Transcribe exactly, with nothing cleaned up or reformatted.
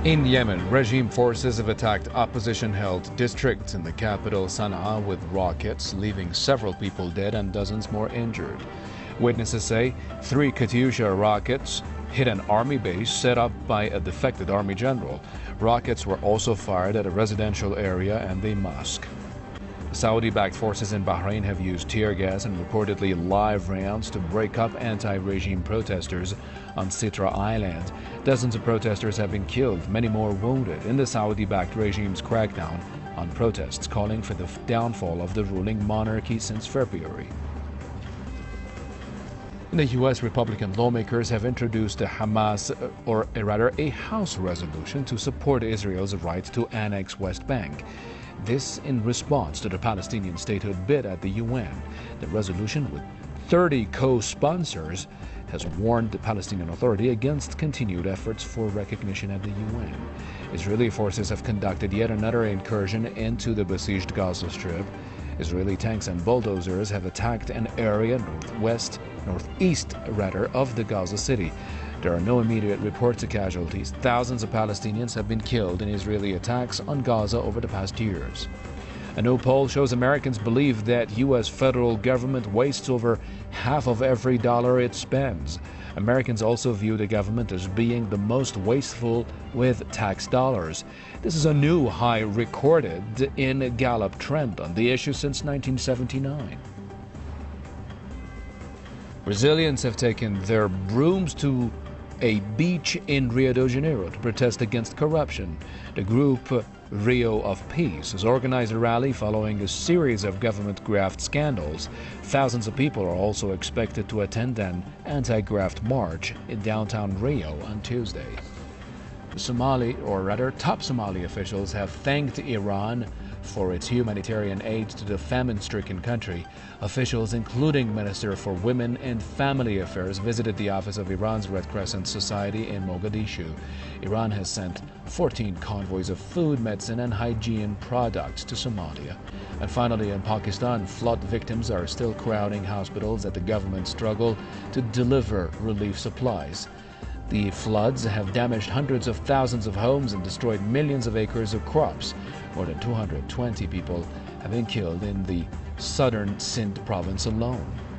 In Yemen, regime forces have attacked opposition-held districts in the capital Sana'a with rockets, leaving several people dead and dozens more injured. Witnesses say three Katyusha rockets hit an army base set up by a defected army general. Rockets were also fired at a residential area and a mosque. Saudi-backed forces in Bahrain have used tear gas and reportedly live rounds to break up anti-regime protesters on Sitra Island. Dozens of protesters have been killed, many more wounded, in the Saudi-backed regime's crackdown on protests calling for the downfall of the ruling monarchy since February. In the U S, Republican lawmakers have introduced a Hamas, or rather a House resolution to support Israel's right to annex West Bank. This in response to the Palestinian statehood bid at the U N. The resolution, with thirty co-sponsors, has warned the Palestinian Authority against continued efforts for recognition at the U N. Israeli forces have conducted yet another incursion into the besieged Gaza Strip. Israeli tanks and bulldozers have attacked an area northwest, northeast rather, of the Gaza city. There are no immediate reports of casualties. Thousands of Palestinians have been killed in Israeli attacks on Gaza over the past years. A new poll shows Americans believe that U S federal government wastes over half of every dollar it spends. Americans also view the government as being the most wasteful with tax dollars. This is a new high recorded in a Gallup trend on the issue since nineteen seventy-nine. Brazilians have taken their brooms to a beach in Rio de Janeiro to protest against corruption. The group Rio of Peace has organized a rally following a series of government graft scandals. Thousands of people are also expected to attend an anti-graft march in downtown Rio on Tuesday. Somali, or rather top Somali officials, have thanked Iran for its humanitarian aid to the famine-stricken country. Officials, including Minister for Women and Family Affairs, visited the office of Iran's Red Crescent Society in Mogadishu. Iran has sent fourteen convoys of food, medicine, and hygiene products to Somalia. And finally, in Pakistan, flood victims are still crowding hospitals as the government struggle to deliver relief supplies. The floods have damaged hundreds of thousands of homes and destroyed millions of acres of crops. More than two hundred twenty people have been killed in the southern Sindh province alone.